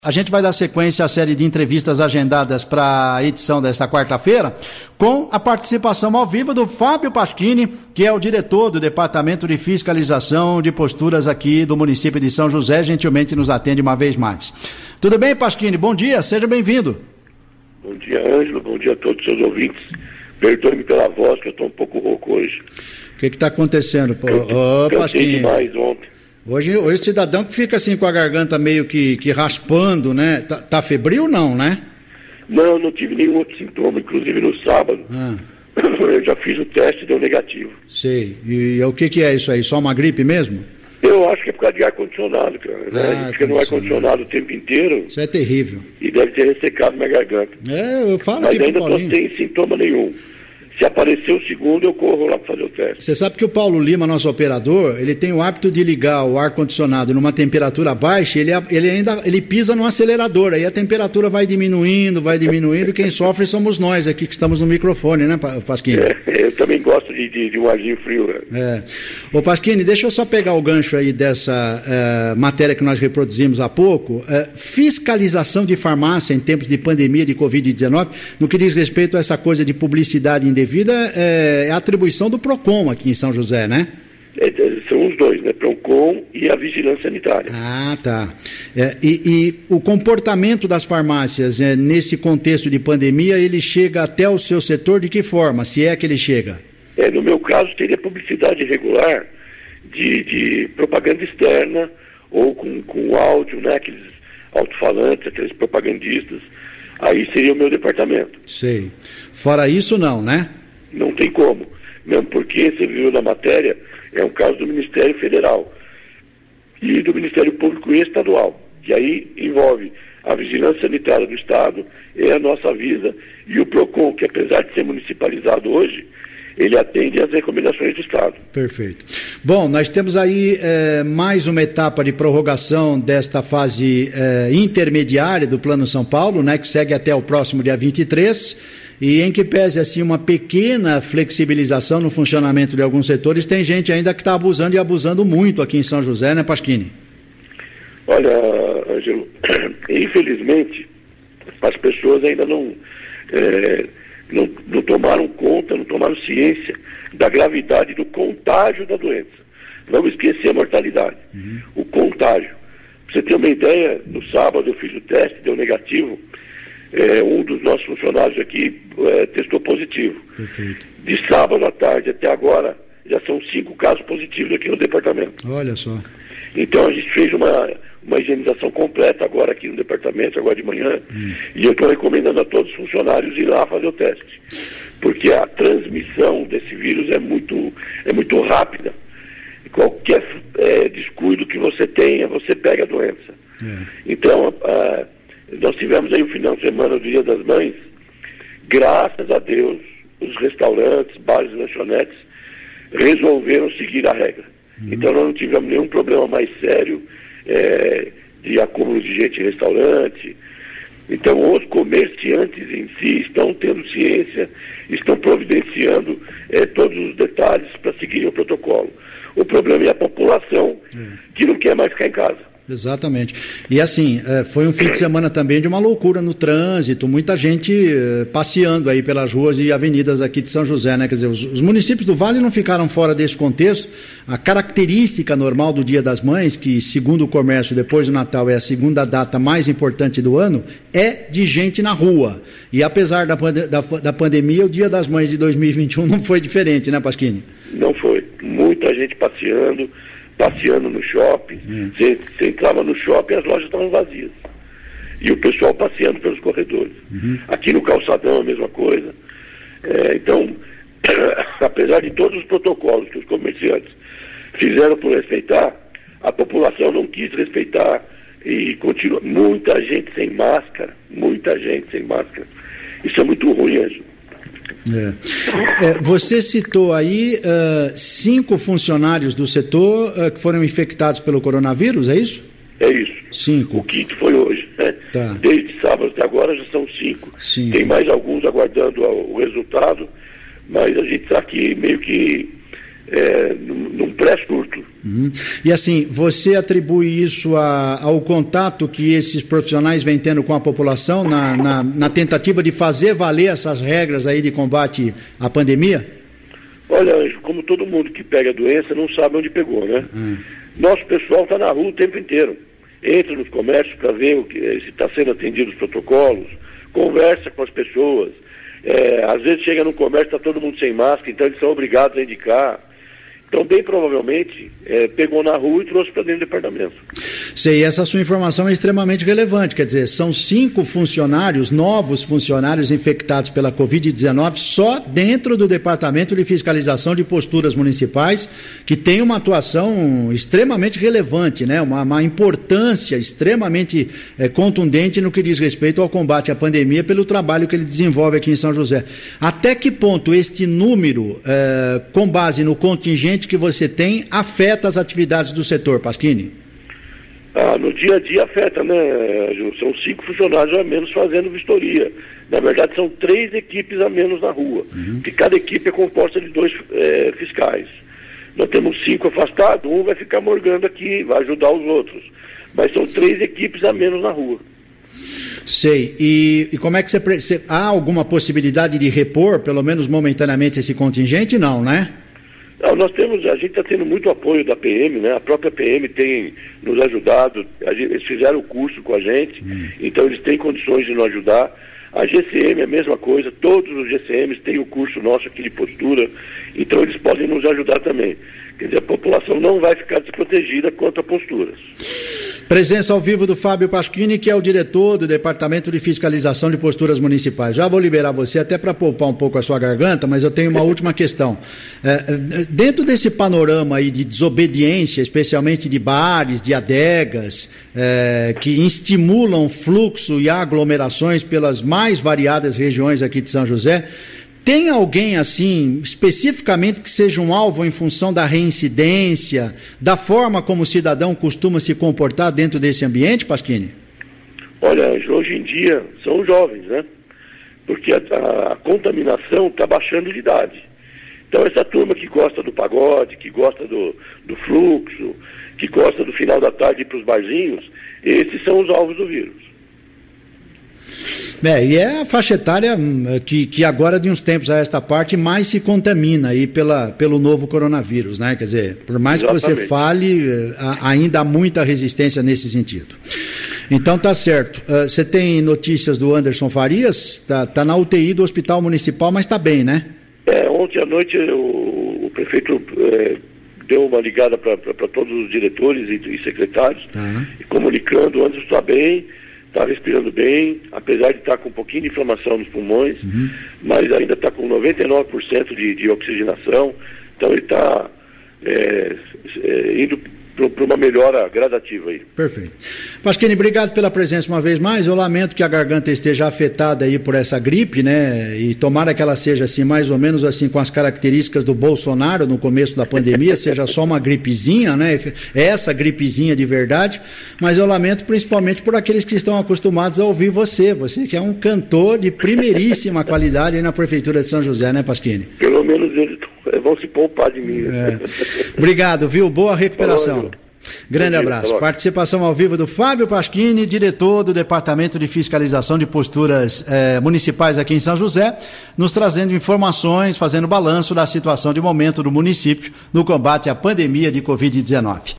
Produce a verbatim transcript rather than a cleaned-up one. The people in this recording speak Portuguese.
A gente vai dar sequência à série de entrevistas agendadas para a edição desta quarta-feira, com a participação ao vivo do Fábio Paschini, que é o diretor do Departamento de Fiscalização de Posturas aqui do município de São José, gentilmente nos atende uma vez mais. Tudo bem, Paschini? Bom dia, seja bem-vindo. Bom dia, Ângelo, bom dia a todos os seus ouvintes. Perdoe-me pela voz, que eu estou um pouco rouco hoje. O que está acontecendo, ô, Paschini? demais ontem. Hoje, hoje o cidadão que fica assim com a garganta meio que, que raspando, né? Tá, tá febril não, né? Não, não tive nenhum outro sintoma, inclusive no sábado. Ah. Eu já fiz o teste e deu negativo. Sei. E, e o que que é isso aí? Só uma gripe mesmo? Eu acho que é por causa de ar-condicionado, cara. Ah, né? A gente fica no ar-condicionado o tempo inteiro. Isso é terrível. E deve ter ressecado minha garganta. É, eu falo Mas aqui ainda pro Paulinho. não tem sintoma nenhum. Se aparecer o segundo, eu corro lá para fazer o teste. Você sabe que o Paulo Lima, nosso operador, ele tem o hábito de ligar o ar-condicionado numa temperatura baixa, ele, ele ainda ele pisa no acelerador, aí a temperatura vai diminuindo, vai diminuindo, e quem sofre somos nós aqui que estamos no microfone, né, Paschini? É, eu também gosto de, de, de um arzinho frio, né? É. Ô, Paschini, deixa eu só pegar o gancho aí dessa uh, matéria que nós reproduzimos há pouco, uh, fiscalização de farmácia em tempos de pandemia de covid dezenove, no que diz respeito a essa coisa de publicidade indevida, é a atribuição do PROCON aqui em São José, né? É, são os dois, né? PROCON e a Vigilância Sanitária. Ah, tá. É, e, e o comportamento das farmácias é, nesse contexto de pandemia, ele chega até o seu setor de que forma, se é que ele chega? É, no meu caso, teria publicidade regular de, de propaganda externa ou com, com áudio, né? Aqueles alto-falantes, aqueles propagandistas. Aí seria o meu departamento. Sei. Fora isso, não, né? Não tem como. Mesmo porque, você viu na matéria, é um caso do Ministério Federal e do Ministério Público Estadual, que aí envolve a Vigilância Sanitária do Estado e a nossa Visa e o PROCON, que apesar de ser municipalizado hoje, ele atende às recomendações do Estado. Perfeito. Bom, nós temos aí é, mais uma etapa de prorrogação desta fase é, intermediária do Plano São Paulo, né, que segue até o próximo dia vinte e três, e em que pese assim uma pequena flexibilização no funcionamento de alguns setores, tem gente ainda que está abusando e abusando muito aqui em São José, né, Paschini? Olha, Ângelo, infelizmente as pessoas ainda não... É, Não, não tomaram conta, não tomaram ciência da gravidade do contágio da doença. Vamos esquecer a mortalidade. Uhum. O contágio. Para você ter uma ideia, no sábado eu fiz o teste, deu negativo. É, um dos nossos funcionários aqui é, testou positivo. Perfeito. De sábado à tarde até agora, já são cinco casos positivos aqui no departamento. Olha só. Então a gente fez uma, uma higienização completa agora aqui no departamento, agora de manhã, hum. e eu estou recomendando a todos os funcionários ir lá fazer o teste, porque a transmissão desse vírus é muito, é muito rápida. Qualquer é, descuido que você tenha, você pega a doença. É. Então, a, nós tivemos aí o final de semana do Dia das Mães, graças a Deus, os restaurantes, bares e lanchonetes resolveram seguir a regra. Então nós não tivemos nenhum problema mais sério é, de acúmulo de gente em restaurante. Então os comerciantes em si estão tendo ciência, estão providenciando é, todos os detalhes para seguir o protocolo. O problema é a população é. que não quer mais ficar em casa. Exatamente. E assim, foi um fim de semana também de uma loucura no trânsito, muita gente passeando aí pelas ruas e avenidas aqui de São José, né? Quer dizer, os, os municípios do Vale não ficaram fora desse contexto. A característica normal do Dia das Mães, que segundo o comércio, depois do Natal, é a segunda data mais importante do ano, é de gente na rua. E apesar da, da, da pandemia, o Dia das Mães de dois mil e vinte e um não foi diferente, né, Paschini? Não foi. Muita gente passeando, passeando no shopping, hum. você, você entrava no shopping e as lojas estavam vazias. E o pessoal passeando pelos corredores. Uhum. Aqui no calçadão a mesma coisa. É, então, apesar de todos os protocolos que os comerciantes fizeram por respeitar, a população não quis respeitar e continua. Muita gente sem máscara, muita gente sem máscara. Isso é muito ruim, Ângelo. É. É, você citou aí uh, cinco funcionários do setor uh, que foram infectados pelo coronavírus, é isso? É isso. Cinco. O quinto foi hoje, né? Tá. Desde sábado até agora já são cinco. cinco. Tem mais alguns aguardando o resultado, mas a gente está aqui meio que é, num, num pré-surto. Uhum. E assim, você atribui isso a, ao contato que esses profissionais vêm tendo com a população na, na, na tentativa de fazer valer essas regras aí de combate à pandemia? Olha, Anjo, como todo mundo que pega a doença não sabe onde pegou, né? Uhum. Nosso pessoal está na rua o tempo inteiro. Entra nos comércios para ver o que, se está sendo atendido os protocolos, conversa com as pessoas. É, às vezes chega no comércio, está todo mundo sem máscara, então eles são obrigados a indicar. Então, bem provavelmente, é, pegou na rua e trouxe para dentro do departamento. Sei, essa sua informação é extremamente relevante, quer dizer, são cinco funcionários, novos funcionários infectados pela covid dezenove só dentro do Departamento de Fiscalização de Posturas Municipais, que tem uma atuação extremamente relevante, né? uma, uma importância extremamente é, contundente no que diz respeito ao combate à pandemia pelo trabalho que ele desenvolve aqui em São José. Até que ponto este número, é, com base no contingente que você tem, afeta as atividades do setor, Pasquini? Ah, no dia a dia afeta, né, Ju? São cinco funcionários a menos fazendo vistoria. Na verdade, são três equipes a menos na rua, uhum. porque cada equipe é composta de dois é, fiscais. Nós temos cinco afastados, um vai ficar morgando aqui, vai ajudar os outros. Mas são três equipes a menos na rua. Sei. E, e como é que você, você... Há alguma possibilidade de repor, pelo menos momentaneamente, esse contingente? Não, né? Não, nós temos, a gente está tendo muito apoio da P M, né? A própria P M tem nos ajudado, a gente, eles fizeram o curso com a gente, hum. então eles têm condições de nos ajudar. A G C M é a mesma coisa, todos os G C Ms têm o curso nosso aqui de postura, então eles podem nos ajudar também. Quer dizer, a população não vai ficar desprotegida quanto a posturas. Presença ao vivo do Fábio Pasquini, que é o diretor do Departamento de Fiscalização de Posturas Municipais. Já vou liberar você até para poupar um pouco a sua garganta, mas eu tenho uma última questão. É, dentro desse panorama aí de desobediência, especialmente de bares, de adegas, é, que estimulam fluxo e aglomerações pelas mais variadas regiões aqui de São José, tem alguém, assim, especificamente que seja um alvo em função da reincidência, da forma como o cidadão costuma se comportar dentro desse ambiente, Pasquini? Olha, hoje em dia são os jovens, né? Porque a, a contaminação está baixando de idade. Então essa turma que gosta do pagode, que gosta do, do fluxo, que gosta do final da tarde ir para os barzinhos, esses são os alvos do vírus. É, e é a faixa etária que, que agora, de uns tempos a esta parte, mais se contamina aí pela, pelo novo coronavírus, né? Quer dizer, por mais Exatamente. que você fale, ainda há muita resistência nesse sentido. Então tá certo. Você tem notícias do Anderson Farias? Tá, tá na U T I do Hospital Municipal, mas tá bem, né? É, ontem à noite o, o prefeito é, deu uma ligada para todos os diretores e, e secretários, tá. e comunicando, o Anderson está bem, está respirando bem, apesar de estar com um pouquinho de inflamação nos pulmões, uhum. mas ainda está com noventa e nove por cento de, de oxigenação, então ele está é, é, indo para uma melhora gradativa aí. Perfeito. Pasquini, obrigado pela presença uma vez mais. Eu lamento que a garganta esteja afetada aí por essa gripe, né? E tomara que ela seja assim, mais ou menos assim, com as características do Bolsonaro no começo da pandemia, seja só uma gripezinha, né? Essa gripezinha de verdade. Mas eu lamento principalmente por aqueles que estão acostumados a ouvir você. Você que é um cantor de primeiríssima qualidade aí na Prefeitura de São José, né, Pasquini? Pelo menos eles vão se poupar de mim. É. Obrigado, viu? Boa recuperação. Falou, grande abraço. Participação ao vivo do Fábio Pasquini, diretor do Departamento de Fiscalização de Posturas eh, Municipais aqui em São José, nos trazendo informações, fazendo balanço da situação de momento do município no combate à pandemia de covid dezenove.